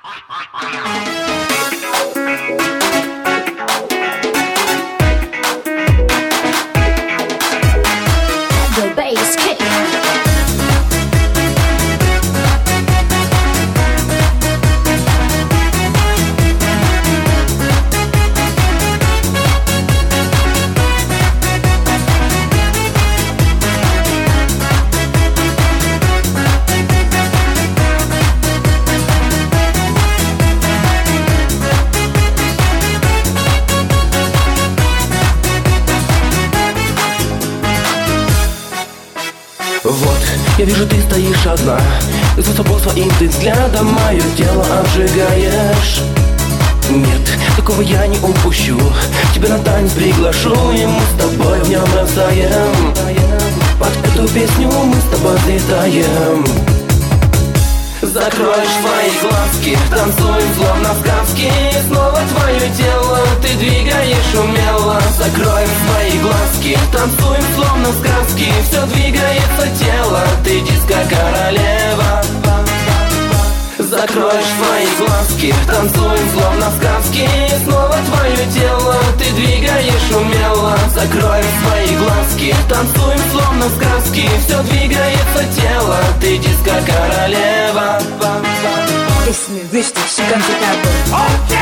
The bass kick. Вот, я вижу, ты стоишь одна, за собой своим ты взглядом мое тело обжигаешь. Нет, такого я не упущу, тебя на танец приглашу, и мы с тобой в нем растаем. Под эту песню мы с тобой взлетаем. Закроешь свои глазки, танцуем словно в сказке, и снова твое тело ты двигаешь умело. Закроем свои глазки, танцуем словно в сказке, все двигается тело, ты диско-королева. Закроешь свои глазки, танцуем словно в сказке, и снова твое тело ты двигаешь умело. Закроем свои глазки, танцуем словно в сказке, все двигается тело, ты диско-королева. اسم زشت شکن تو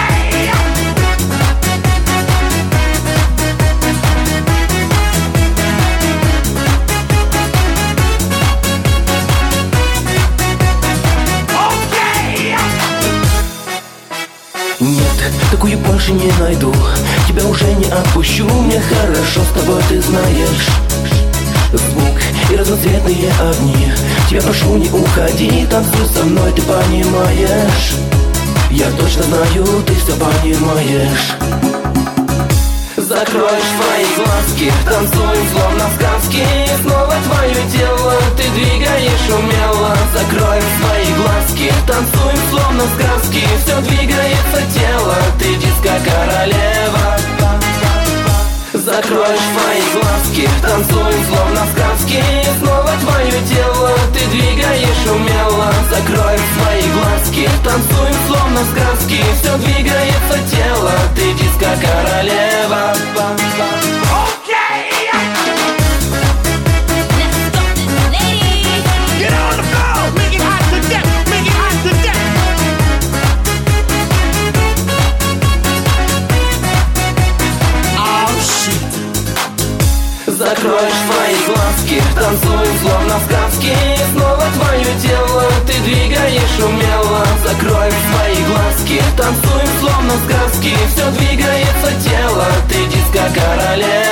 Нет, такую больше не найду, тебя уже не отпущу, мне хорошо с тобой, ты знаешь. Звук и разноцветные огни, тебя прошу, не уходи, танцуй со мной, ты понимаешь. Я точно знаю, ты все понимаешь. Закроешь свои глазки, танцуем словно в сказке, и снова твое тело ты двигаешь умело. Закроем свои глазки, танцуем словно в сказке, все двигается тело, ты диско-королева. Закроешь свои глазки, танцуем словно в сказке, и снова твое тело ты двигаешь умело. Закроем свои глазки, танцуем словно в сказке, все двигается тело, ты диско-королева. Закроешь свои глазки, танцуем словно в сказке, и снова твое тело ты двигаешь умело. Закроем свои глазки, танцуем словно в сказке, все двигается тело, ты диско-королева.